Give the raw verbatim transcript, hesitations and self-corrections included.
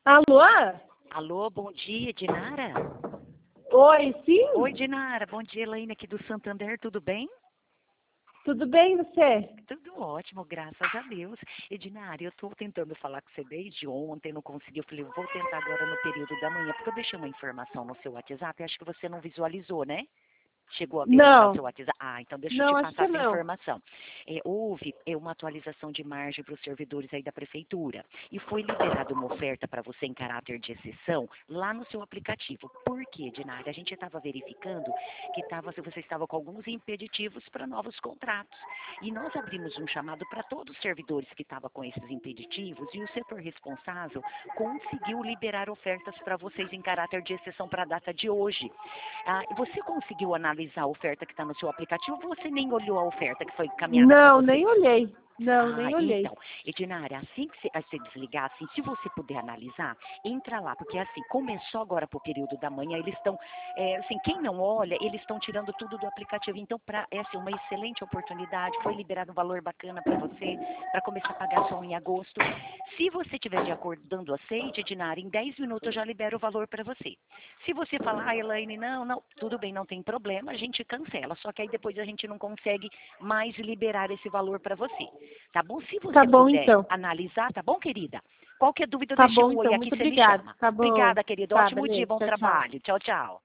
Alô? Alô, bom dia, Dinara? Oi, sim? Oi, Dinara, bom dia, Elaine aqui do Santander, tudo bem? Tudo bem, você? Tudo ótimo, graças a Deus. E, Dinara, eu estou tentando falar com você desde ontem, não consegui. Eu falei, eu vou tentar agora no período da manhã, porque eu deixei uma informação no seu WhatsApp e acho que você não visualizou, né? Chegou a verificar o Não. seu WhatsApp? Ah, então deixa eu Não, te acho passar que essa não. informação. É, houve é, uma atualização de margem para os servidores aí da prefeitura e foi liberada uma oferta para você em caráter de exceção lá no seu aplicativo. Por quê, Dinara? A gente estava verificando que tava, você estava com alguns impeditivos para novos contratos. E nós abrimos um chamado para todos os servidores que estavam com esses impeditivos e o setor responsável conseguiu liberar ofertas para vocês em caráter de exceção para a data de hoje. Ah, você conseguiu analisar a oferta que está no seu aplicativo ou você nem olhou a oferta que foi encaminhada para Não, você? nem olhei. Não, Ah, nem olhei. então, Edinara, assim que você, você desligar, assim, se você puder analisar, entra lá, porque assim, começou agora pro período da manhã, eles estão, é, assim, quem não olha, eles estão tirando tudo do aplicativo, então, pra, é assim, uma excelente oportunidade, foi liberado um valor bacana para você, para começar a pagar só em agosto. Se você tiver de acordo dando aceite, Edinara, em dez minutos eu já libero o valor para você. Se você falar, ah, Elaine, não, não, tudo bem, não tem problema, a gente cancela, só que aí depois a gente não consegue mais liberar esse valor para você. Tá bom? Se Tá você bom, puder então. analisar, tá bom, querida? Qualquer dúvida, Tá deixa bom, um oi então. aqui, Muito você me obrigada. chama. Tá bom. Obrigada, querido. Tá, Ótimo dia, beleza. bom Tchau, tchau. trabalho. Tchau, tchau.